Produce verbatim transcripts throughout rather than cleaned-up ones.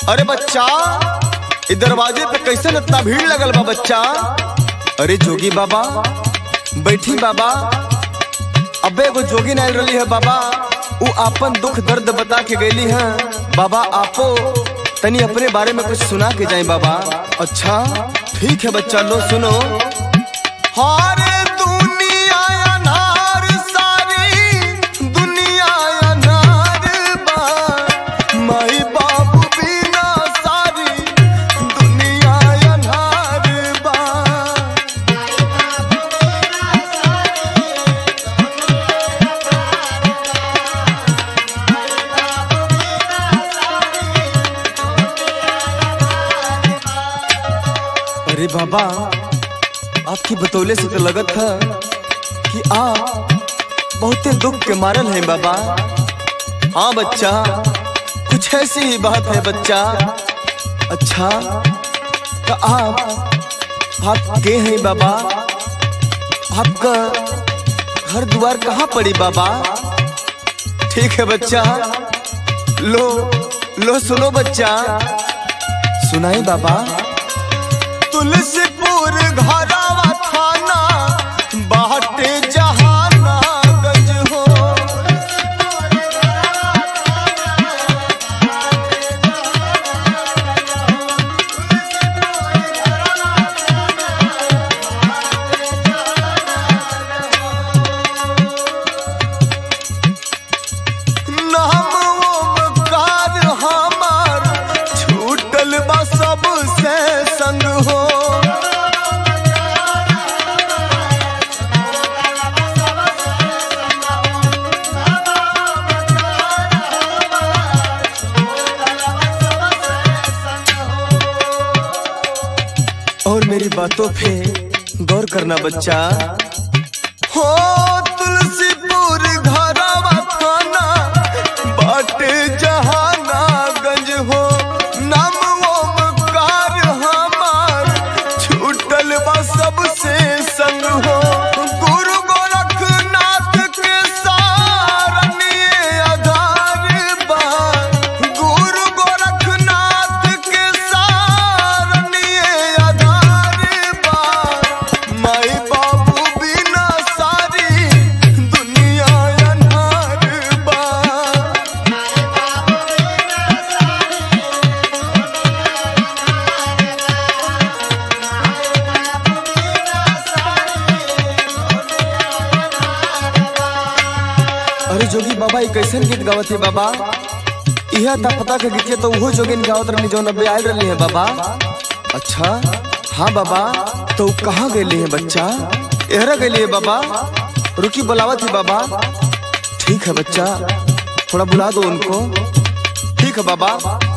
अरे बच्चा, इस दरवाजे पे कैसे इतना भीड़ लगल बा बच्चा? अरे जोगी बाबा बैठी बाबा। अबे एगो जोगी नाल रही है बाबा, वो अपन दुख दर्द बता के गईली है बाबा। आपो तनी अपने बारे में कुछ सुना के जाए बाबा। अच्छा ठीक है बच्चा, लो सुनो। हारे दुनिया अनार, सारी दुनिया अनार बा, माई बाबू बिना सारी दुनिया अनार बा। अरे बाबा, आपकी बतौले से तो लगत था कि आप बहुते दुख के मारल हैं बाबा। हाँ बच्चा, कुछ ऐसी ही बात है बच्चा। अच्छा तो आप आप के हैं बाबा? आपका घर द्वार कहाँ पड़ी बाबा? ठीक है बच्चा, लो लो सुनो बच्चा, सुनाई बाबा। तुलसीपुर घरावा थाना, बाटे जहानागंज हो। नाम ओमकार हमार छूटल बा सबसे संग हो। और मेरी बातों पे गौर करना बच्चा। हो तुलसीपुर घरावा थाना, बाटे जहानागंज हो। नाम ओमकार हमार छूटल बा सबसे संग हो। गुरु गोरखनाथ के सारनिये आधार बा, गुरु गोरखनाथ के सारनिये आधार बा। माई बाबू बिना सारी दुनिया अनार बा। अरे जोगी बाबा, ये कैसन गीत गावत है बाबा? यह था पता के गीत तो वो जोगिन गावत रही जो नब्बे आयल रही है बाबा। अच्छा हाँ बाबा, तो कहाँ गए हैं बच्चा? एहरा गए है बाबा, रुकी बुलावत है बाबा। ठीक है बच्चा, थोड़ा बुला दो उनको। ठीक है बाबा।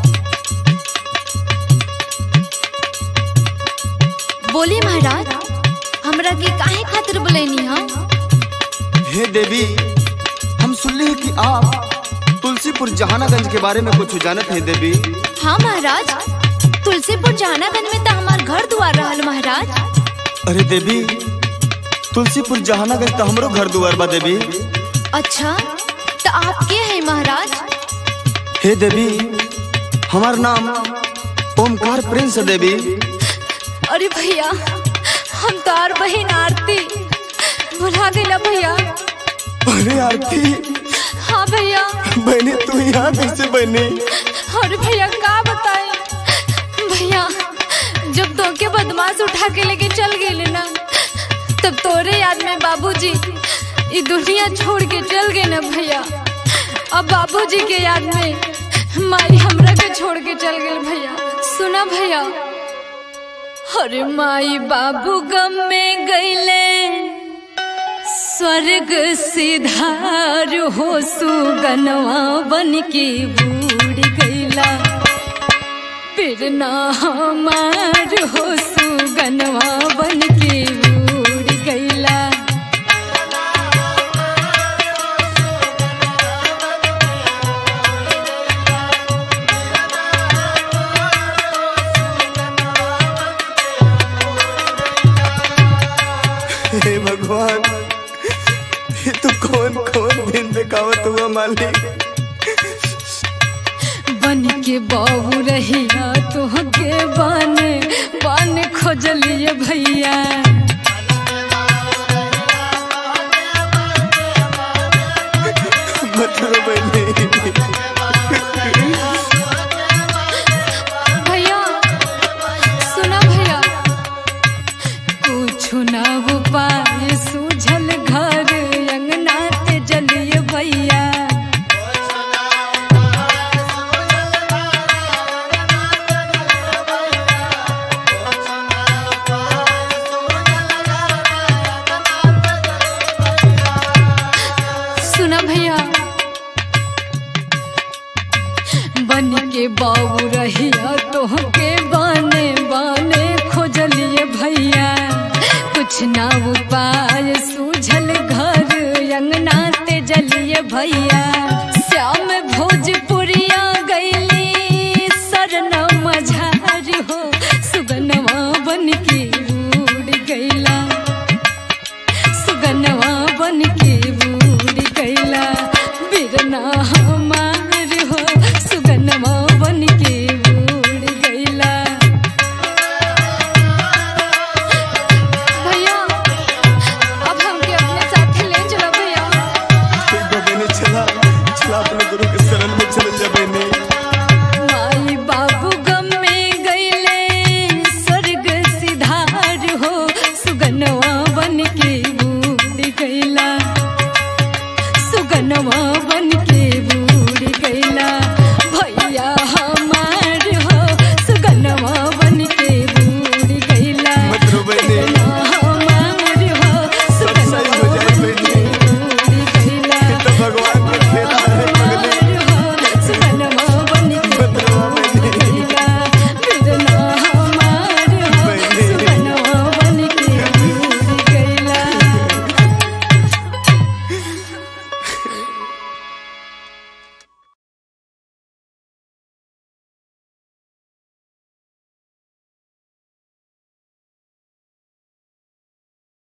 बोले महाराज, हमरा के काहे खातिर बुलेनी हा? हे देवी, हम सुनली है कि आप तुलसीपुर जहानागंज के बारे में कुछ जानत है देवी। हाँ महाराज, तुलसीपुर जहानागंज में तो हमार घर द्वार रहल महाराज। अरे देवी, तुलसीपुर जहानागंज तो हमरो घर द्वार बा देवी। अच्छा तो आप के हैं महाराज? हे देवी, हमार नाम ओमकार प्रिंस देवी। अरे भैया, हम तार बहन आरती भुला गईला भैया। अरे आरती, हाँ भैया। बहने तू यहाँ कैसे बने? अरे भैया का बताए भैया, जब तो के बदमाश उठा के लेके चल गए ना, तब तोरे याद में बाबूजी ये दुनिया छोड़ के चल गए ना भैया। अब बाबूजी के याद में माई हमरा के छोड़ के चल गए भैया। सुना भैया, अरे माई बाबू गम में गईले, स्वर्ग सिधार हो सुगनवा बन के बूढ़ गईला। फिर ना हमार हो सुगनवा बन के बूढ़ गईला। हे भगवान, ये तो कौन कौन दिन दिखावत हुआ मालिक। बन के बाबू रहिया तो के बन बन खोजलिए भैया